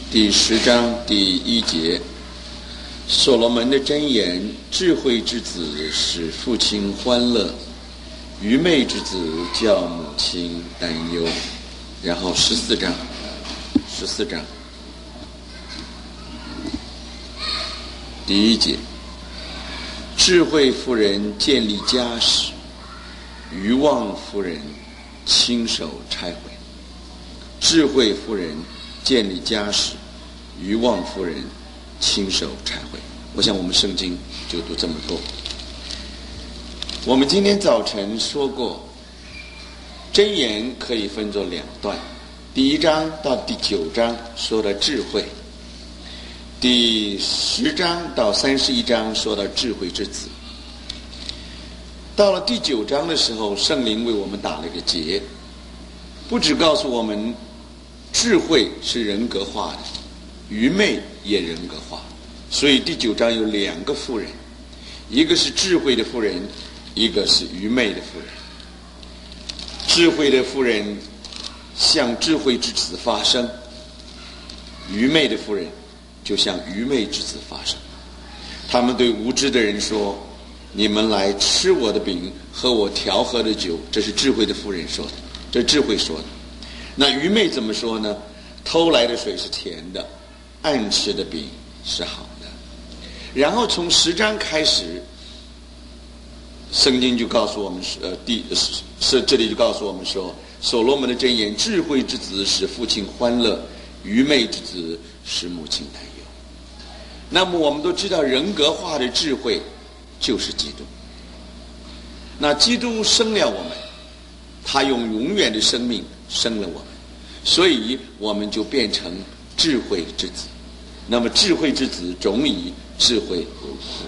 第10章第1节，所罗门的箴言：智慧之子使父亲欢乐，愚昧之子叫母亲担忧。然后14章第1节，智慧妇人建立家室，愚妄妇人亲手拆毁。智慧妇人建立家室，愚妄妇人亲手拆毁。我想我们圣经就读这么多。我们今天早晨说过，箴言可以分作2段，第1章到第9章说的智慧，第10章到31章说到智慧之子。到了第9章的时候，圣灵为我们打了一个结，不只告诉我们智慧是人格化的，愚昧也人格化。所以第9章有2个妇人，一个是智慧的妇人，一个是愚昧的妇人。智慧的妇人向智慧之子发声，愚昧的妇人就向愚昧之子发声。他们对无知的人说：你们来吃我的饼，喝我调和的酒。这是智慧的妇人说的，这是智慧说的。那愚昧怎么说呢？偷来的水是甜的，暗吃的饼是好的。然后从10章开始，圣经就告诉我们这里就告诉我们说，所罗门的箴言：智慧之子使父亲欢乐，愚昧之子使母亲担忧。那么我们都知道，人格化的智慧就是基督。那基督生了我们，他用永远的生命生了我们，所以我们就变成智慧之子。那么智慧之子总以智慧为父。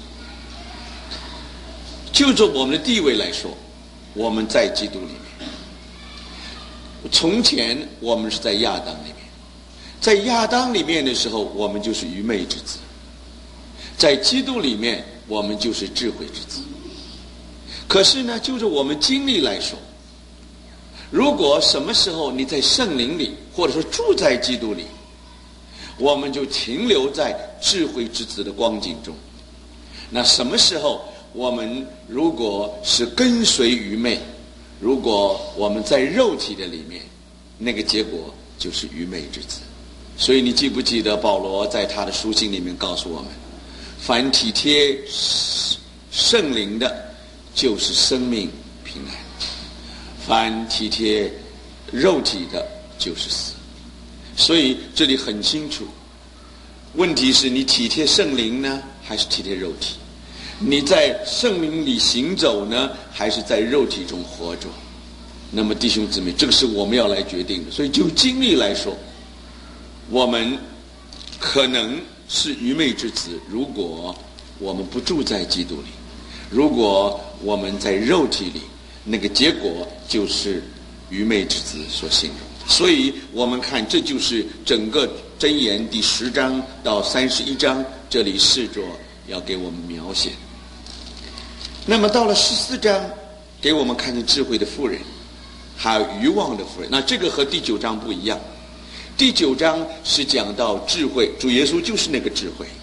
就着我们的地位来说，我们在基督里面。从前我们是在亚当里面，在亚当里面的时候，我们就是愚昧之子；在基督里面，我们就是智慧之子。可是呢，就着我们经历来说，如果什么时候你在圣灵里，或者说住在基督里，我们就停留在智慧之子的光景中。那什么时候我们如果是跟随愚昧，如果我们在肉体的里面，那个结果就是愚昧之子。所以你记不记得保罗在他的书信里面告诉我们，凡体贴圣灵的就是生命平安，凡体贴肉体的就是死。所以这里很清楚，问题是你体贴圣灵呢，还是体贴肉体？你在圣灵里行走呢，还是在肉体中活着？那么弟兄姊妹，这个是我们要来决定的。所以就经历来说，我们可能是愚昧之子，如果我们不住在基督里，如果我们在肉体里，那个结果就是愚昧之子所形容的。所以我们看，这就是整个箴言第10章到31章，这里试着要给我们描写。那么到了14章，给我们看见智慧的妇人，还有愚妄的妇人。那这个和第9章不一样。第9章是讲到智慧，主耶稣就是那个智慧。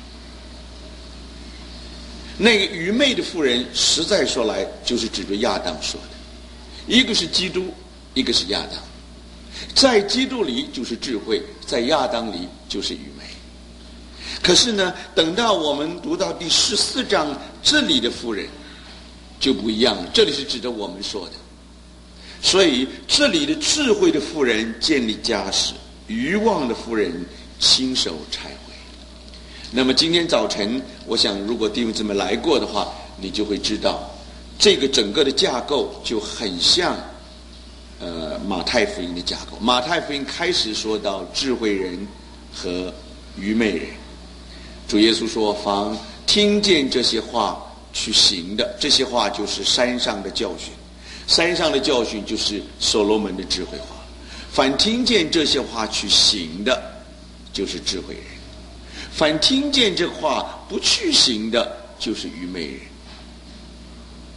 那个愚昧的妇人，实在说来就是指着亚当说的，一个是基督，一个是亚当。在基督里就是智慧，在亚当里就是愚昧。可是呢，等到我们读到第14章，这里的妇人就不一样了，这里是指着我们说的。所以这里的智慧的妇人建立家室，愚妄的妇人亲手拆毁。那么今天早晨，我想如果弟兄姊妹来过的话，你就会知道，这个整个的架构就很像马太福音的架构。马太福音开始说到智慧人和愚昧人，主耶稣说，凡听见这些话去行的，这些话就是山上的教训。山上的教训就是所罗门的智慧话。凡听见这些话去行的，就是智慧人；凡听见这话不去行的，就是愚昧人。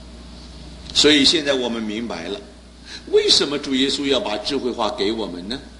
所以现在我们明白了，为什么主耶稣要把智慧话给我们呢？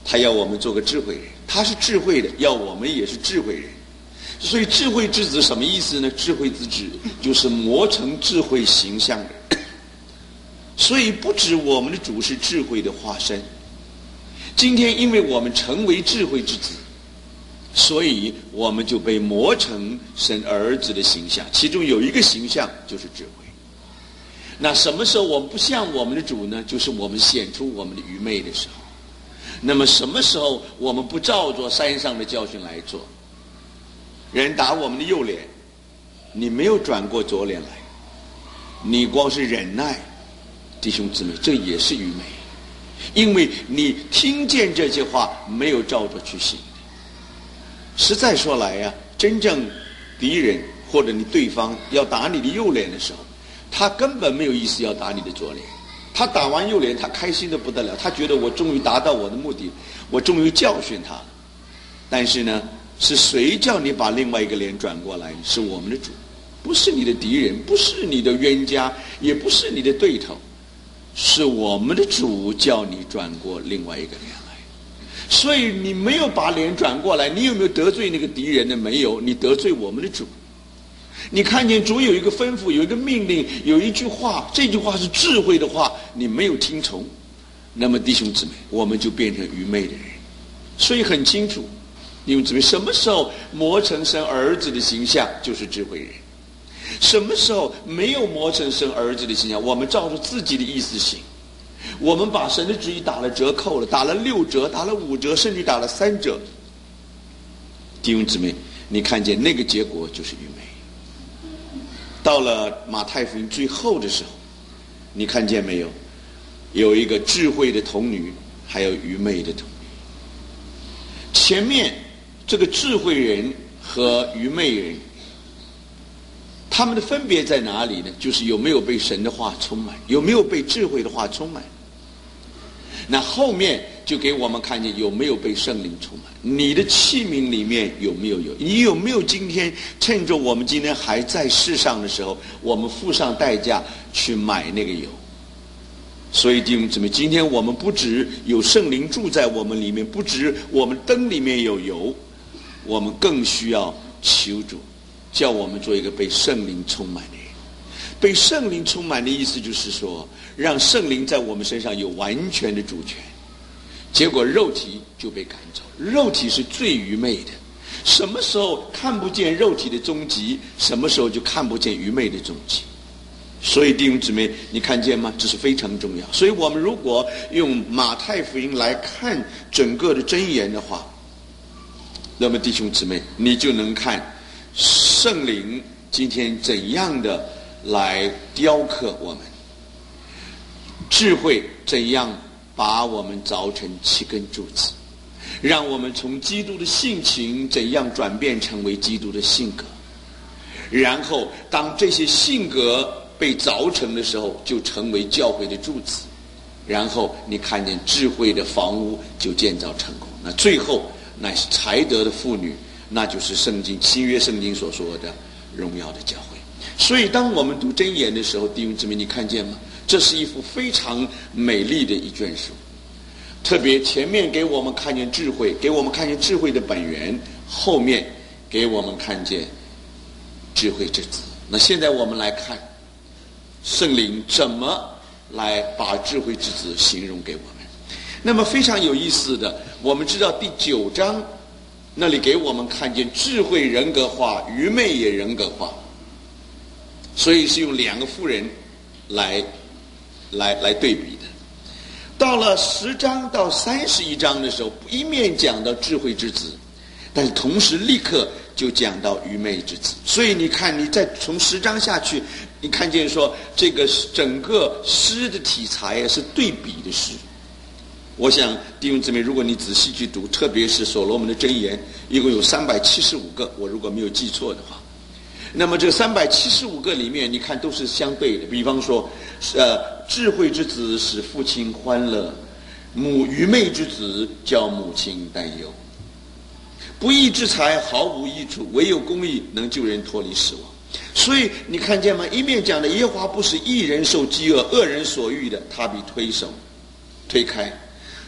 他要我们做个智慧人，他是智慧的，要我们也是智慧人。所以智慧之子什么意思呢？智慧之子就是磨成智慧形象的。所以不止我们的主是智慧的化身，今天因为我们成为智慧之子，所以我们就被磨成神儿子的形象，其中有一个形象就是智慧。那什么时候我们不像我们的主呢？就是我们显出我们的愚昧的时候。那么什么时候我们不照着山上的教训来做？人打我们的右脸，你没有转过左脸来，你光是忍耐，弟兄姊妹，这也是愚昧，因为你听见这些话没有照着去行。实在说来呀，真正敌人或者你对方要打你的右脸的时候，他根本没有意思要打你的左脸。他打完右脸，他开心的不得了，他觉得我终于达到我的目的，我终于教训他了。但是呢，是谁叫你把另外一个脸转过来？是我们的主，不是你的敌人，不是你的冤家，也不是你的对头，是我们的主叫你转过另外一个脸来。所以你没有把脸转过来，你有没有得罪那个敌人呢？没有，你得罪我们的主。你看见主有一个吩咐，有一个命令，有一句话，这句话是智慧的话，你没有听从，那么弟兄姊妹，我们就变成愚昧的人。所以很清楚，弟兄姊妹，什么时候磨成神儿子的形象，就是智慧人；什么时候没有磨成神儿子的形象，我们照着自己的意思行，我们把神的旨意打了折扣了，打了6折，打了5折，甚至打了3折。弟兄姊妹，你看见那个结果就是愚昧。到了马太福音最后的时候，你看见没有？有一个智慧的童女，还有愚昧的童女。前面这个智慧人和愚昧人，他们的分别在哪里呢？就是有没有被神的话充满，有没有被智慧的话充满。那后面就给我们看见有没有被圣灵充满，你的器皿里面有没有油？你有没有今天趁着我们今天还在世上的时候，我们付上代价去买那个油？所以弟兄姊妹，今天我们不只有圣灵住在我们里面，不只我们灯里面有油，我们更需要求主叫我们做一个被圣灵充满的人。被圣灵充满的意思就是说，让圣灵在我们身上有完全的主权。结果肉体就被赶走，肉体是最愚昧的。什么时候看不见肉体的终极，什么时候就看不见愚昧的终极。所以弟兄姊妹，你看见吗？这是非常重要。所以我们如果用马太福音来看整个的箴言的话，那么弟兄姊妹，你就能看圣灵今天怎样的来雕刻我们，智慧怎样把我们凿成7根柱子，让我们从基督的性情怎样转变成为基督的性格。然后当这些性格被凿成的时候，就成为教会的柱子。然后你看见智慧的房屋就建造成功。那最后乃是才德的妇女，那就是圣经新约圣经所说的荣耀的教会。所以当我们读箴言的时候，弟兄姊妹，你看见吗？这是一幅非常美丽的一卷书。特别前面给我们看见智慧，给我们看见智慧的本源，后面给我们看见智慧之子。那现在我们来看圣灵怎么来把智慧之子形容给我们。那么非常有意思的，我们知道第9章那里给我们看见智慧人格化，愚昧也人格化，所以是用2个妇人来对比的。到了10章到31章的时候，一面讲到智慧之子，但是同时立刻就讲到愚昧之子。所以你看，你再从10章下去，你看见说这个整个诗的题材是对比的诗。我想弟兄姊妹，如果你仔细去读，特别是所罗门的箴言，一共有375个，我如果没有记错的话。那么这375个里面，你看都是相对的。比方说，智慧之子使父亲欢乐，愚昧之子叫母亲担忧。不义之财毫无益处，唯有公义能救人脱离死亡。所以你看见吗？一面讲的耶和华不使义人受饥饿，恶人所欲的他必推开。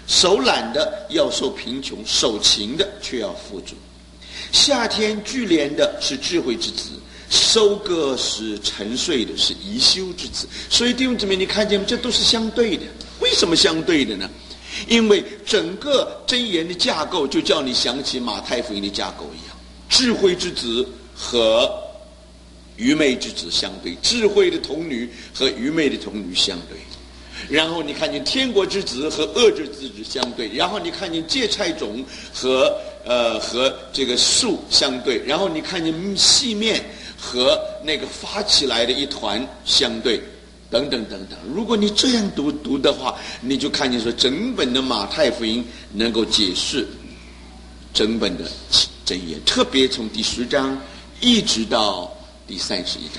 手懒的要受贫穷，手勤的却要富足。夏天聚敛的是智慧之子，收割是沉睡的是贻羞之子。所以弟兄姊妹，你看见吗？这都是相对的。为什么相对的呢？因为整个箴言的架构就叫你想起马太福音的架构一样，智慧之子和愚昧之子相对，智慧的童女和愚昧的童女相对，然后你看见天国之子和恶之子相对，然后你看见芥菜种和这个树相对，然后你看见细面和那个发起来的一团相对，等等等等。如果你这样读的话，你就看见说整本的马太福音能够解释整本的箴言，特别从第10章一直到第31章。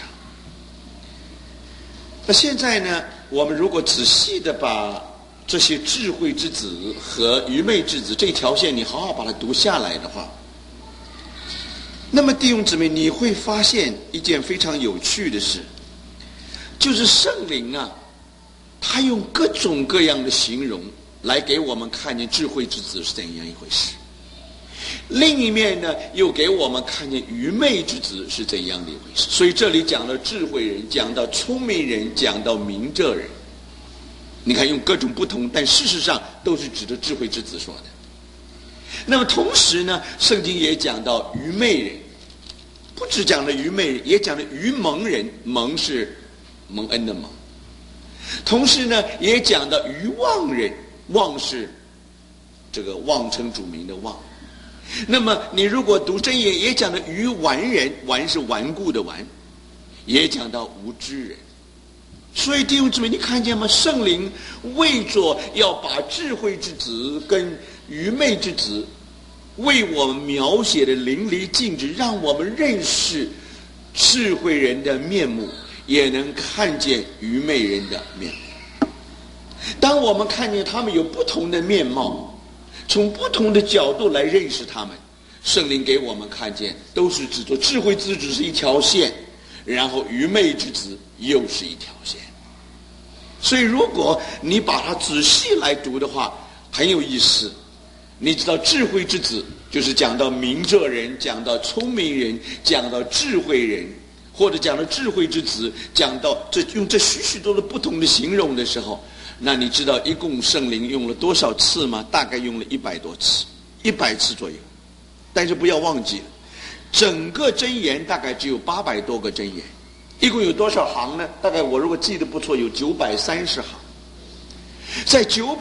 那现在呢，我们如果仔细的把这些智慧之子和愚昧之子这条线你好好把它读下来的话，那么弟兄姊妹，你会发现一件非常有趣的事，就是圣灵啊，他用各种各样的形容来给我们看见智慧之子是怎样一回事，另一面呢又给我们看见愚昧之子是怎样的一回事。所以这里讲到智慧人，讲到聪明人，讲到明哲人，你看用各种不同，但事实上都是指着智慧之子说的。那么同时呢，圣经也讲到愚昧人，不只讲了愚昧人，也讲了愚蒙人，蒙是蒙恩的蒙。同时呢，也讲到愚妄人，妄是这个妄称主名的妄。那么你如果读箴言，也讲到愚顽人，顽是顽固的顽，也讲到无知人。所以弟兄姊妹，你看见吗？圣灵为着要把智慧之子跟愚昧之子为我们描写的淋漓尽致，让我们认识智慧人的面目，也能看见愚昧人的面目。当我们看见他们有不同的面貌，从不同的角度来认识他们，圣灵给我们看见都是指着智慧之子是一条线，然后愚昧之子又是一条线。所以如果你把它仔细来读的话，很有意思。你知道智慧之子就是讲到明哲人，讲到聪明人，讲到智慧人，或者讲到智慧之子，讲到用这许许多多不同的形容的时候，那你知道一共圣灵用了多少次吗？大概用了100多次，100次左右。但是不要忘记了，整个箴言大概只有800多个箴言，一共有多少行呢？大概我如果记得不错，有930行。在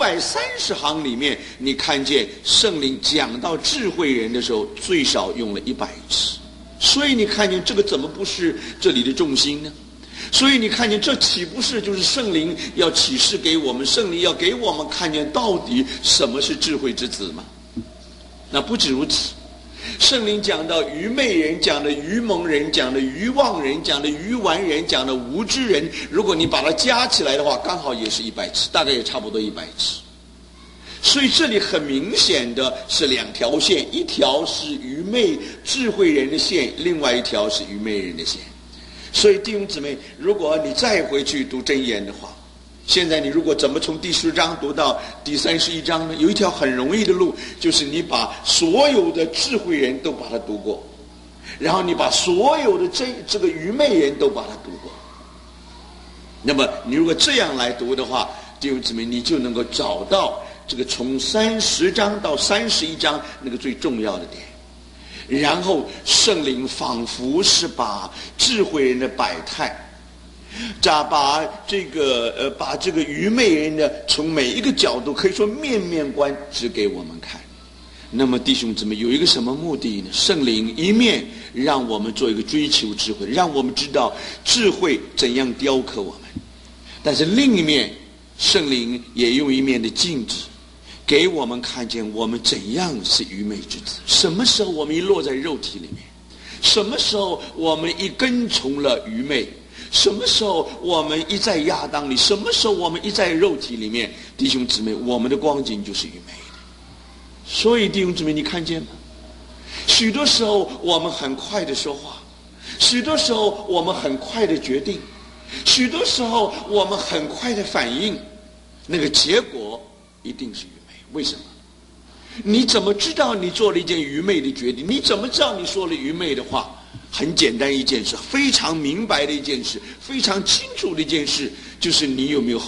930行里面，你看见圣灵讲到智慧人的时候，最少用了100次。所以你看见这个怎么不是这里的重心呢？所以你看见这岂不是就是圣灵要启示给我们，圣灵要给我们看见到底什么是智慧之子吗？那不止如此，圣灵讲到愚昧人，讲的愚蒙人，讲的愚妄人，讲的愚顽人，讲的无知人，如果你把它加起来的话，刚好也是100次，大概也差不多100次。所以这里很明显的是2条线，一条是愚昧智慧人的线，另外一条是愚昧人的线。所以弟兄姊妹，如果你再回去读箴言的话，现在你如果怎么从第10章读到第31章呢？有一条很容易的路，就是你把所有的智慧人都把它读过，然后你把所有的这个愚昧人都把它读过。那么你如果这样来读的话，弟兄姊妹，你就能够找到这个从30章到31章那个最重要的点。然后圣灵仿佛是把智慧人的百态，把这个愚昧人的从每一个角度，可以说面面观指给我们看。那么弟兄姊妹，有一个什么目的呢？圣灵一面让我们做一个追求智慧，让我们知道智慧怎样雕刻我们，但是另一面圣灵也用一面的镜子给我们看见我们怎样是愚昧之子。什么时候我们一落在肉体里面，什么时候我们一跟从了愚昧，什么时候我们一在亚当里，什么时候我们一在肉体里面，弟兄姊妹，我们的光景就是愚昧的。所以弟兄姊妹，你看见吗？许多时候我们很快的说话，许多时候我们很快的决定，许多时候我们很快的反应，那个结果一定是愚昧。 为什么？你怎么知道你做了一件愚昧的决定？你怎么知道你说了愚昧的话？很简单一件事，非常明白的一件事，非常清楚的一件事，就是你有没有